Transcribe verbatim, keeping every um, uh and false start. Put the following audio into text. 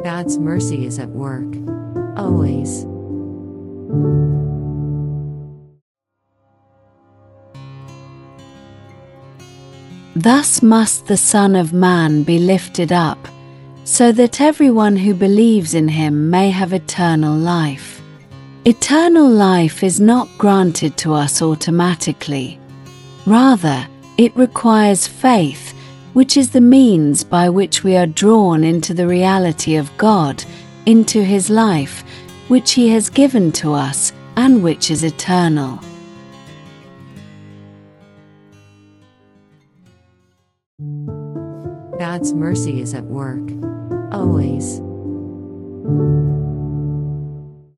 God's mercy is at work, always. Thus must the Son of Man be lifted up, so that everyone who believes in him may have eternal life. Eternal life is not granted to us automatically. Rather, it requires faith, which is the means by which we are drawn into the reality of God, into his life, which he has given to us and which is eternal. God's mercy is at work, always.